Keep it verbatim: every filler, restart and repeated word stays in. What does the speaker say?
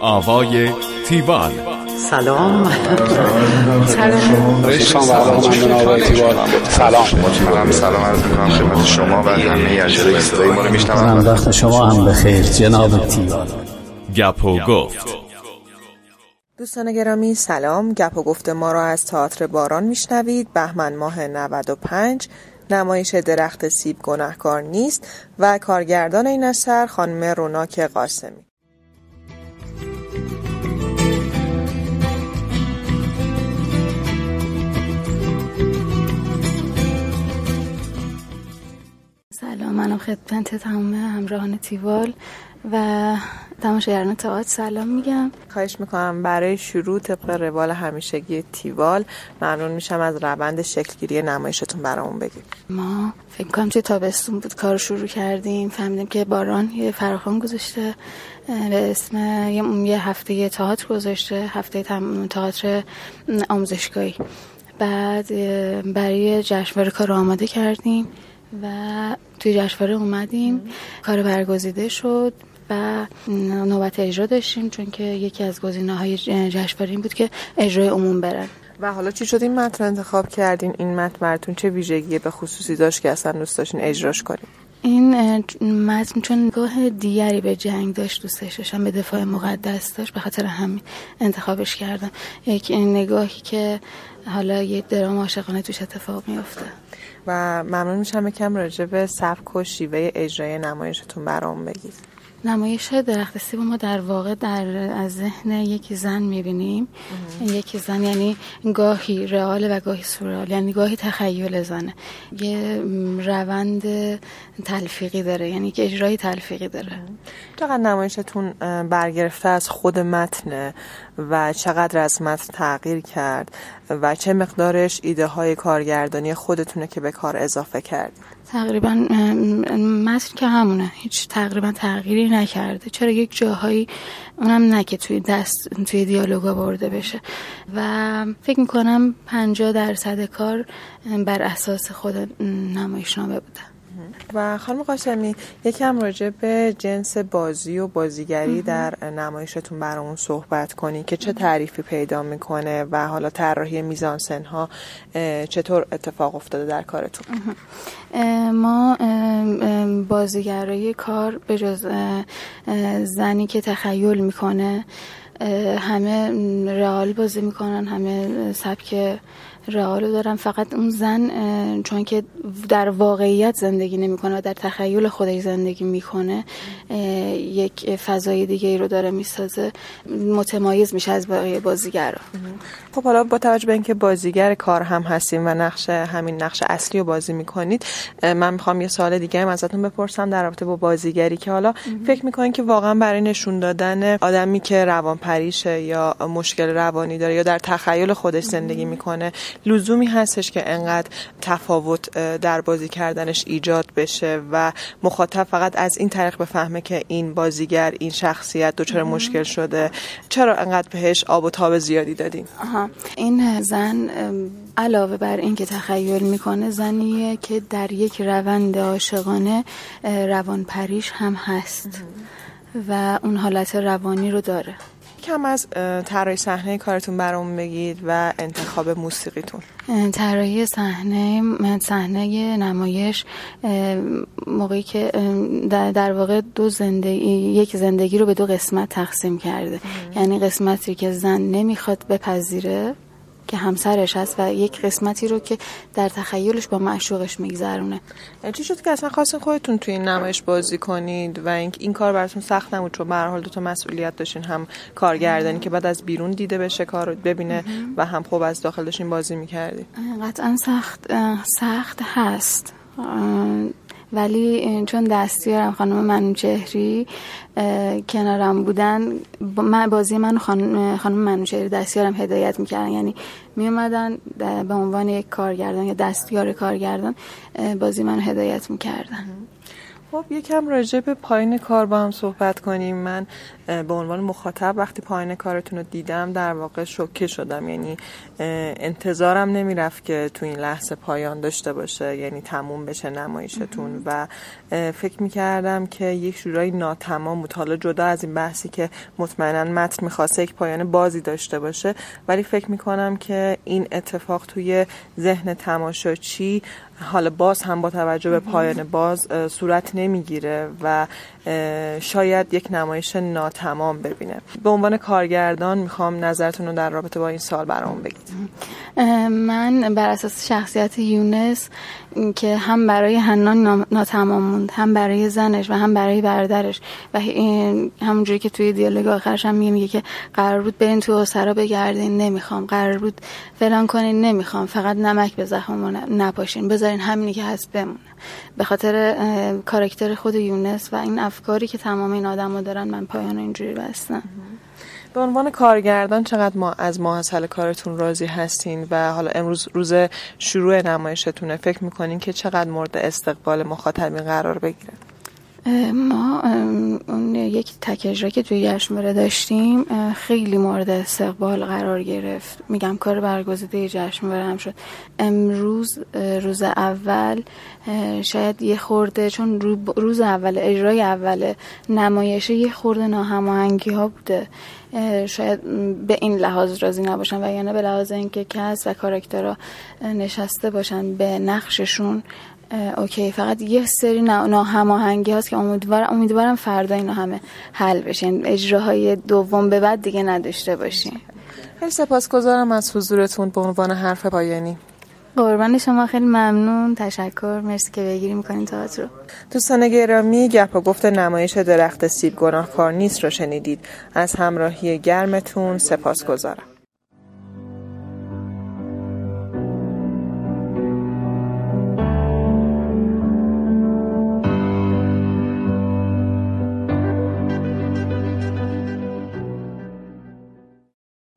آوای تیوال. سلام. سلام. سلام. سلام. سلام عرض می‌کنم خدمت شما و همه اجرای صدای ما رو میشنوم. وقت شما هم بخیر جناب تیوال. گپ و گفت. دوستان گرامی سلام. گپ و گفت ما را از تئاتر باران میشنوید. بهمن ماه نود و پنج. نمایش درخت سیب گناهکار نیست و کارگردان این اثر خانم روناک قاسمی. سلام، منم خدمت تمام همراهان تیوال و تماشاگران تئاتر سلام میگم. خواهش میکنم برای شروع طبق روال همیشگی تیوال ممنون میشم از روند شکلگیری نمایشتون برامون بگید. ما فکر کنم چه تابستون بود کار شروع کردیم، فهمیدیم که باران یه فراخوان گذاشته به اسم یه هفته تئاتر گذاشته، هفته تئاتر آموزشگاهی. بعد برای جشنواره کار آماده کردیم و توی جشنواره اومدیم، کار برگزیده شد و نوبت اجرا داشتیم، چون که یکی از گزینه‌های جشنواره این بود که اجرای عموم برن. و حالا چی شد این متن انتخاب کردین؟ این متن براتون چه ویژگی به خصوصی داشت که اصلا دوست داشتین اجراش کنین؟ این متن چون نگاه دیگری به جنگ داشت، دوستش داشتم، به دفاع مقدس داشت، به خاطر همین انتخابش کردم. یک نگاهی که حالا یه درام عاشقانه توش اتفاق میفته. و ممنون میشم یکم راجع به سبک و شیوه اجرای نمایشتون برام بگید. نمایش درخت سیب ما در واقع در از ذهن یک زن میبینیم. یک زن یعنی گاهی رئال و گاهی سورئال، یعنی گاهی تخیل زنه. یه روند تلفیقی داره، یعنی که اجرای تلفیقی داره. چقدر نمایشتون برگرفته از خود متن و چقدر از متن تغییر کرد و چه مقدارش ایده های کارگردانی خودتونه که به کار اضافه کردید؟ تقریبا متن که همونه، هیچ تقریبا تغییری نکرده. چرا یک جاهایی اونم نه که توی دست توی دیالوگا برده بشه و فکر میکنم پنجاه درصد کار بر اساس خود نمایشنامه بوده. و خانم قاسمی یکم راجع به جنس بازی و بازیگری در نمایشتون برامون صحبت کنی که چه تعریفی پیدا میکنه و حالا طراحی میزانسن ها چطور اتفاق افتاده در کارتون؟ ما بازیگرای کار به جز زنی که تخیل میکنه همه رئال بازی میکنن، همه سبک رئالو دارن. فقط اون زن چون که در واقعیت زندگی نمیکنه و در تخیل خودش زندگی میکنه، یک فضای دیگه رو داره میسازه، متمایز میشه از بقیه بازیگرا. خب حالا با توجه به اینکه بازیگر کار هم هستیم و نقش همین نقش اصلی رو بازی میکنید، من میخوام یه سوال دیگه هم ازتون بپرسم در رابطه با بازیگری که حالا فکر میکنین که واقعا برای نشون دادن آدمی که روانپریشه یا مشکل روانی داره یا در تخیل خودش زندگی میکنه لزومی هستش که انقدر تفاوت در بازی کردنش ایجاد بشه و مخاطب فقط از این طریق بفهمه که این بازیگر، این شخصیت دچار مشکل شده؟ چرا انقدر بهش آب و تاب زیادی دادین؟ آها. این زن علاوه بر این که تخیل میکنه، زنیه که در یک روند عاشقانه روانپریش هم هست و اون حالت روانی رو داره. کم از طراحی صحنه کارتون برام بگید و انتخاب موسیقیتون. طراحی صحنه صحنه نمایش موقعی که در واقع دو زندگی یک زندگی رو به دو قسمت تقسیم کرده. یعنی قسمتی که زن نمیخواد بپذیره که همسرش هست و یک قسمتی رو که در تخیلش با معشوقش میگذرونه. چی شد که اصلا خواستین خودتون توی این نمایش بازی کنید و این این کار براتون سخت نبود؟ چون به هر حال دو تا مسئولیت داشتین، هم کارگردانی که بعد از بیرون دیده بشه کار رو ببینه و هم خوب از داخل داشتین بازی می‌کردید. قطعا سخت سخت هست، ولی چون دستیارم خانم منوچهری کنارم بودن، من بازی من خانم خانم منوچهری دستیارم هدایت میکردن، یعنی می اومدن به عنوان یک کارگردان یا دستیار کارگردان بازی منو هدایت میکردن. خب یکم راجع به پایان کار با هم صحبت کنیم. من به عنوان مخاطب وقتی پایان کارتون رو دیدم در واقع شوکه شدم، یعنی انتظارم نمیرفت که تو این لحظه پایان داشته باشه، یعنی تموم بشه نمایشتون و فکر میکردم که یک جورایی ناتمام بود. حالا جدا از این بحثی که مطمئنا متن میخواسته یک پایان بازی داشته باشه، ولی فکر میکنم که این اتفاق توی ذهن تماشاچی حالا باز هم با توجه به پایان باز صورت نمیگیره و شاید یک نمایش ناتمام ببینه. به عنوان کارگردان میخوام نظرتون رو در رابطه با این سال برامون بگید. من بر اساس شخصیت یونس که هم برای حنان ناتمام موند، هم برای زنش و هم برای برادرش و همونجوری که توی دیالوگ آخرش هم میگه که قرار بود برین تو اسرا بگردین، نمیخوام، قرار بود فلان کنین، نمیخوام، فقط نمک به زخممون نپاشین، بذارین همینی که هست بمونه. به خاطر کاراکتر خود یونس و این افکاری که تمام این آدما دارن من پایان اینجوری بستم. به عنوان کارگردان چقدر ما از ماحصل کارتون راضی هستین و حالا امروز روز شروع نمایشتونه، فکر میکنین که چقدر مورد استقبال مخاطبین قرار بگیره؟ ما اون یک تک اجرا که توی جشنواره داشتیم خیلی مورد استقبال قرار گرفت. میگم کار برگزیده جشنواره هم شد. امروز روز اول شاید یه خورده، چون روز اول اجرای اول نمایش یه خورده ناهماهنگی ها بوده، شاید به این لحاظ راضی نباشن و یعنی به لحاظ اینکه کس و کاراکترها نشسته باشن به نقششون اوکی، فقط یه سری ناهماهنگی هست که امیدوارم امیدوارم فردا اینا همه حل بشن، اجراهای دوم به بعد دیگه نداشته باشین. خیلی سپاسگزارم از حضورتون به عنوان حرف پایانی. قربان شما، خیلی ممنون، تشکر، مرسی که بگیری میکنین تئاتر رو. دوستان گرامی، گپ و گفت نمایش درخت سیب گناهکار نیست رو شنیدید. از همراهی گرمتون سپاسگزارم.